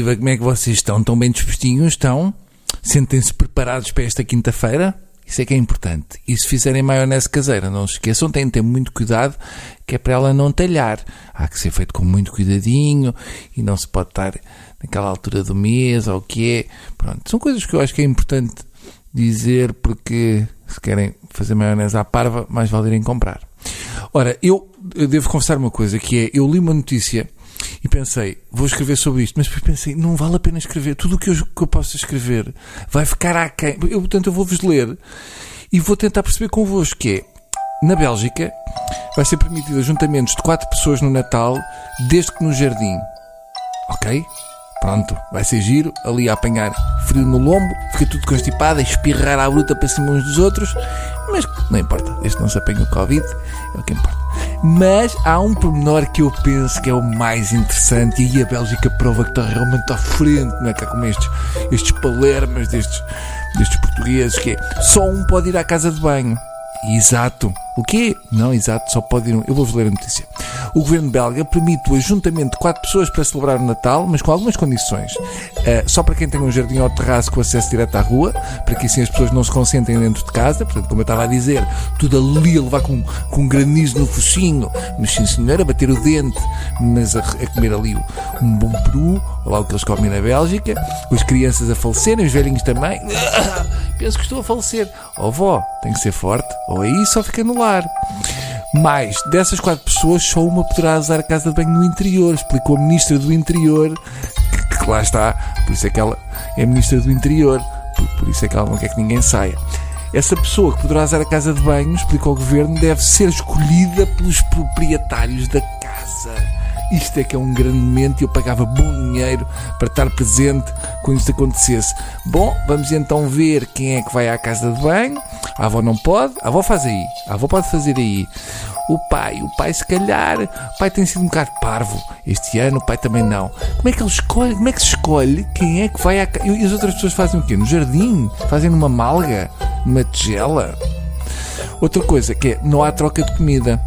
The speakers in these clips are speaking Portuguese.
Viva, como é que vocês estão? Estão bem dispostinhos? Estão? Sentem-se preparados para esta quinta-feira? Isso é que é importante. E se fizerem maionese caseira, não se esqueçam, têm de ter muito cuidado, que é para ela não talhar. Há que ser feito com muito cuidadinho e não se pode estar naquela altura do mês ou o que é. Pronto, são coisas que eu acho que é importante dizer, porque se querem fazer maionese à parva, mais vale irem comprar. Ora, eu devo confessar uma coisa, que é, eu li uma notícia e pensei, vou escrever sobre isto, mas depois pensei, não vale a pena escrever. Tudo o que eu posso escrever vai ficar aquém. Portanto, eu vou-vos ler e vou tentar perceber convosco, que é, na Bélgica, vai ser permitido ajuntamentos de 4 pessoas no Natal, desde que no jardim. Ok? Pronto, vai ser giro, ali a apanhar frio no lombo, fica tudo constipado, a espirrar à bruta para cima uns dos outros, mas não importa, desde que não se apanhe o Covid, é o que importa. Mas há um pormenor que eu penso que é o mais interessante, e aí a Bélgica prova que está realmente à frente, não é? Cá como estes palermas destes portugueses, que é, só um pode ir à casa de banho. Exato. O quê? Não, exato, só pode ir um. Eu vou-vos ler a notícia. O governo belga permite o ajuntamento de 4 pessoas para celebrar o Natal, mas com algumas condições. Só para quem tem um jardim ou terraço com acesso direto à rua, para que assim as pessoas não se concentrem dentro de casa. Portanto, como eu estava a dizer, tudo ali a levar com granizo no focinho, mas sim senhora, a bater o dente, mas a comer ali um bom peru, lá o que eles comem na Bélgica, com as crianças a falecerem, os velhinhos também. Penso que estou a falecer. Oh vó, tem que ser forte, ou é isso ou fica no lar. Mas, dessas 4 pessoas, só uma poderá usar a casa de banho no interior, explicou a Ministra do Interior, que lá está, por isso é que ela é a Ministra do Interior, por isso é que ela não quer que ninguém saia. Essa pessoa que poderá usar a casa de banho, explicou o Governo, deve ser escolhida pelos proprietários da casa. Isto é que é um grande momento e eu pagava bom dinheiro para estar presente quando isto acontecesse. Bom, vamos então ver quem é que vai à casa de banho. A avó não pode, a avó faz aí, a avó pode fazer aí. O pai se calhar, o pai tem sido um bocado parvo este ano, o pai também não. Como é que ele escolhe, como é que se escolhe quem é que vai à casa? E as outras pessoas fazem o quê? No jardim? Fazem numa malga? Numa tigela? Outra coisa que é, não há troca de comida.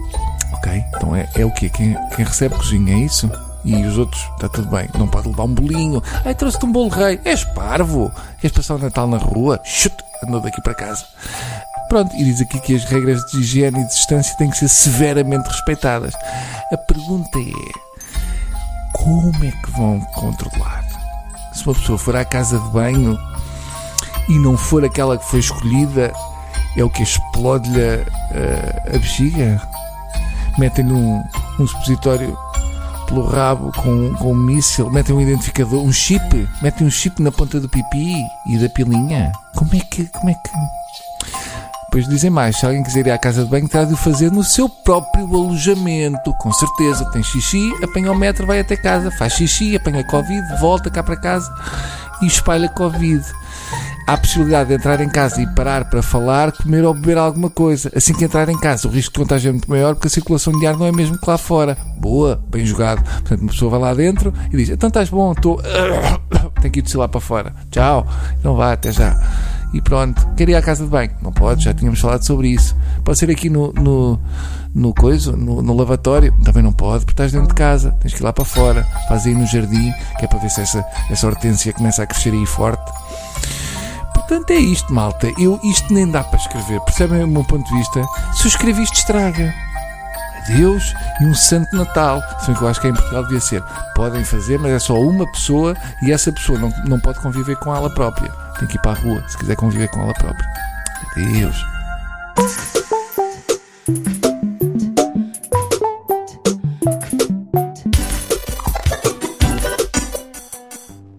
Ok, então é o quê? Quem recebe cozinha, é isso? E os outros, está tudo bem, não pode levar um bolinho. Ai, trouxe-te um bolo rei. És parvo? Queres passar o Natal na rua? Chut, andou daqui para casa. Pronto, e diz aqui que as regras de higiene e de distância têm que ser severamente respeitadas. A pergunta é, como é que vão controlar? Se uma pessoa for à casa de banho e não for aquela que foi escolhida, é o que explode-lhe a bexiga? Metem-lhe um supositório pelo rabo com um míssil, metem um identificador, metem um chip na ponta do pipi e da pilinha. Como é que... Depois dizem mais, se alguém quiser ir à casa de banho, terá de o fazer no seu próprio alojamento, com certeza. Tem xixi, apanha o metro, vai até casa, faz xixi, apanha Covid, volta cá para casa e espalha Covid. Há a possibilidade de entrar em casa e parar para falar, comer ou beber alguma coisa. Assim que entrar em casa, o risco de contágio é muito maior, porque a circulação de ar não é mesmo que lá fora. Boa, bem jogado. Portanto, uma pessoa vai lá dentro e diz, então estás bom, estou... Tenho que ir lá para fora. Tchau. Então vá, até já. E pronto. Quer ir à casa de banho? Não pode, já tínhamos falado sobre isso. Pode ser aqui no lavatório? Também não pode, porque estás dentro de casa. Tens que ir lá para fora. Faz aí no jardim, que é para ver se essa hortênsia começa a crescer aí forte. Portanto, é isto, malta. Isto nem dá para escrever. Percebem o meu ponto de vista? Se eu escrevo isto, estraga. Adeus e um Santo Natal. Se bem que eu acho que em Portugal devia ser. Podem fazer, mas é só uma pessoa e essa pessoa não pode conviver com ela própria. Tem que ir para a rua se quiser conviver com ela própria. Adeus.